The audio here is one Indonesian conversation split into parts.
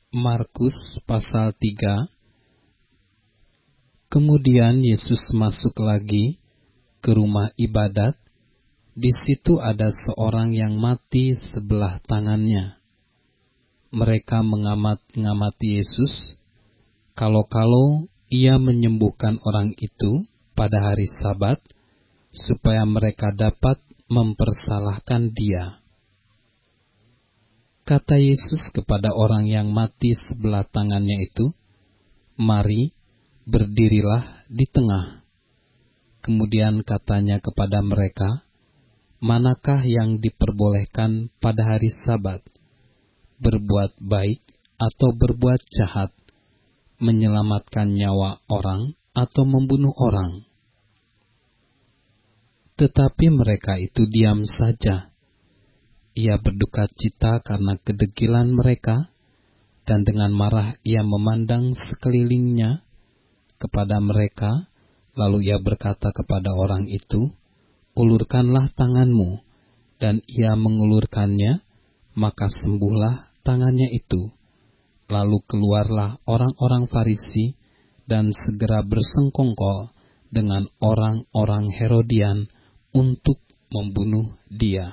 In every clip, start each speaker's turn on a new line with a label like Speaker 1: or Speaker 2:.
Speaker 1: Markus pasal 3. Kemudian Yesus masuk lagi ke rumah ibadat. Di situ ada seorang yang mati sebelah tangannya. Mereka mengamati Yesus, kalau-kalau ia menyembuhkan orang itu pada hari Sabat, supaya mereka dapat mempersalahkan dia. Kata Yesus kepada orang yang mati sebelah tangannya itu, "Mari, berdirilah di tengah." Kemudian katanya kepada mereka, "Manakah yang diperbolehkan pada hari Sabat? Berbuat baik atau berbuat jahat? Menyelamatkan nyawa orang atau membunuh orang?" Tetapi mereka itu diam saja. Ia berduka cita karena kedegilan mereka, dan dengan marah ia memandang sekelilingnya kepada mereka, lalu ia berkata kepada orang itu, "Ulurkanlah tanganmu." Dan ia mengulurkannya, maka sembuhlah tangannya itu. Lalu keluarlah orang-orang Farisi dan segera bersengkongkol dengan orang-orang Herodian untuk membunuh dia.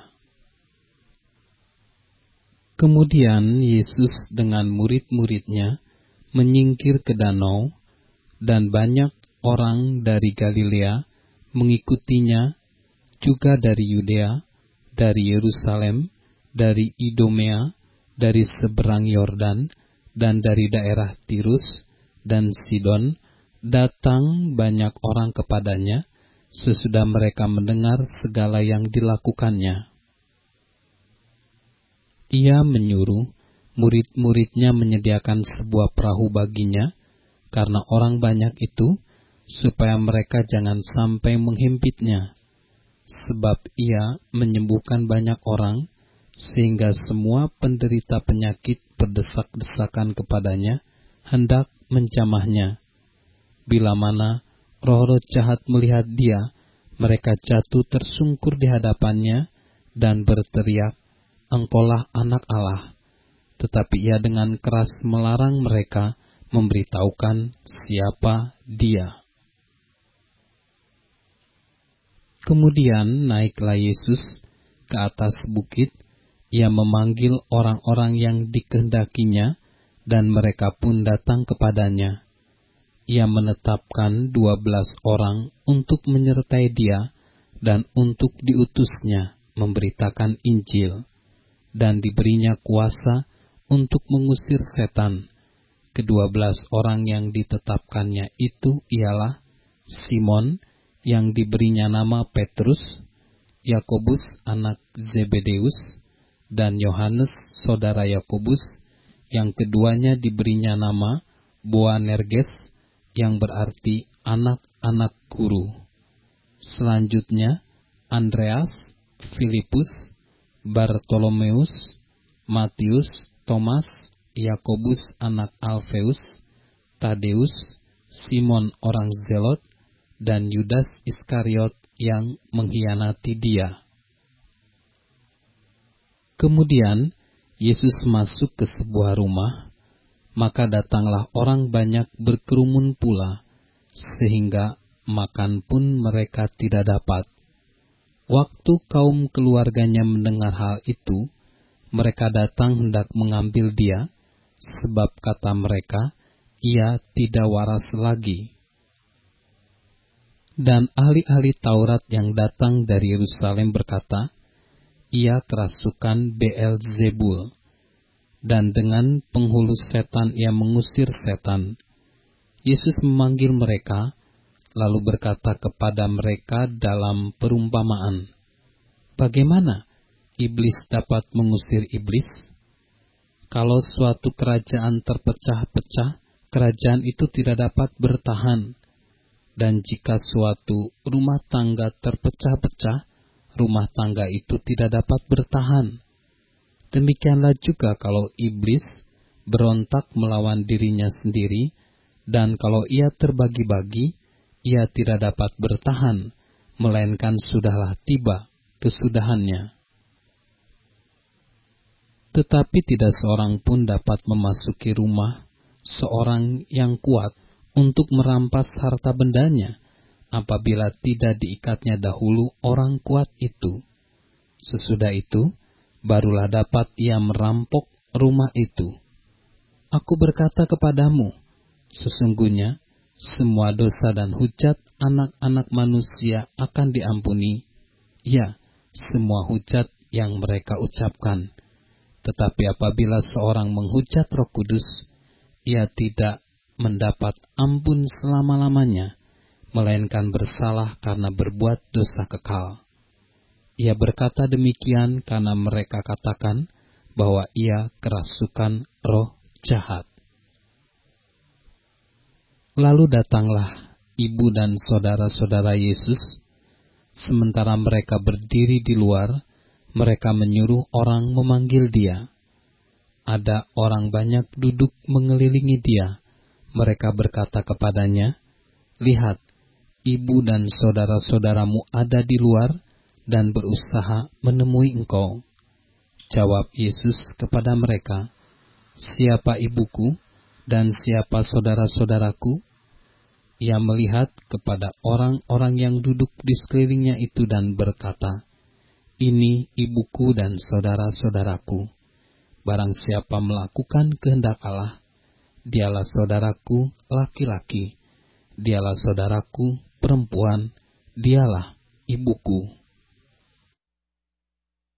Speaker 1: Kemudian Yesus dengan murid-muridnya menyingkir ke danau, dan banyak orang dari Galilea mengikutinya, juga dari Yudea, dari Yerusalem, dari Idumea, dari seberang Yordan, dan dari daerah Tirus dan Sidon. Datang banyak orang kepadanya sesudah mereka mendengar segala yang dilakukannya. Ia menyuruh murid-muridnya menyediakan sebuah perahu baginya, karena orang banyak itu, supaya mereka jangan sampai menghimpitnya. Sebab ia menyembuhkan banyak orang, sehingga semua penderita penyakit berdesak-desakan kepadanya, hendak menjamahnya. Bila mana roh-roh jahat melihat dia, mereka jatuh tersungkur di hadapannya dan berteriak, "Engkaulah Anak Allah." Tetapi ia dengan keras melarang mereka memberitahukan siapa dia. Kemudian naiklah Yesus ke atas bukit. Ia memanggil orang-orang yang dikehendakinya, dan mereka pun datang kepadanya. Ia menetapkan 12 orang untuk menyertai dia dan untuk diutusnya memberitakan Injil, dan diberinya kuasa untuk mengusir setan. Ke-12 orang yang ditetapkannya itu ialah Simon, yang diberinya nama Petrus, Yakobus anak Zebedeus, dan Yohanes saudara Yakobus, yang keduanya diberinya nama Boanerges, yang berarti anak-anak guru. Selanjutnya Andreas, Filipus, Bartolomeus, Matius, Thomas, Yakobus anak Alfeus, Tadeus, Simon orang Zelot, dan Yudas Iskariot yang mengkhianati dia. Kemudian Yesus masuk ke sebuah rumah, maka datanglah orang banyak berkerumun pula, sehingga makan pun mereka tidak dapat. Waktu kaum keluarganya mendengar hal itu, mereka datang hendak mengambil dia, sebab kata mereka, ia tidak waras lagi. Dan ahli-ahli Taurat yang datang dari Yerusalem berkata, ia kerasukan Beelzebul, dan dengan penghulu setan ia mengusir setan. Yesus memanggil mereka, lalu berkata kepada mereka dalam perumpamaan, "Bagaimana iblis dapat mengusir iblis? Kalau suatu kerajaan terpecah-pecah, kerajaan itu tidak dapat bertahan. Dan jika suatu rumah tangga terpecah-pecah, rumah tangga itu tidak dapat bertahan. Demikianlah juga kalau iblis berontak melawan dirinya sendiri, dan kalau ia terbagi-bagi, ia tidak dapat bertahan, melainkan sudahlah tiba kesudahannya." Tetapi tidak seorang pun dapat memasuki rumah seorang yang kuat untuk merampas harta bendanya, apabila tidak diikatnya dahulu orang kuat itu. Sesudah itu, barulah dapat ia merampok rumah itu. Aku berkata kepadamu, sesungguhnya semua dosa dan hujat anak-anak manusia akan diampuni, ya, semua hujat yang mereka ucapkan. Tetapi apabila seorang menghujat Roh Kudus, ia tidak mendapat ampun selama-lamanya, melainkan bersalah karena berbuat dosa kekal. Ia berkata demikian karena mereka katakan bahwa ia kerasukan roh jahat. Lalu datanglah ibu dan saudara-saudara Yesus. Sementara mereka berdiri di luar, mereka menyuruh orang memanggil dia. Ada orang banyak duduk mengelilingi dia. Mereka berkata kepadanya, "Lihat, ibu dan saudara-saudaramu ada di luar dan berusaha menemui engkau." Jawab Yesus kepada mereka, "Siapa ibuku dan siapa saudara-saudaraku?" Ia melihat kepada orang-orang yang duduk di sekelilingnya itu dan berkata, "Ini ibuku dan saudara-saudaraku. Barang siapa melakukan kehendak Allah, dialah saudaraku laki-laki, dialah saudaraku perempuan, dialah ibuku."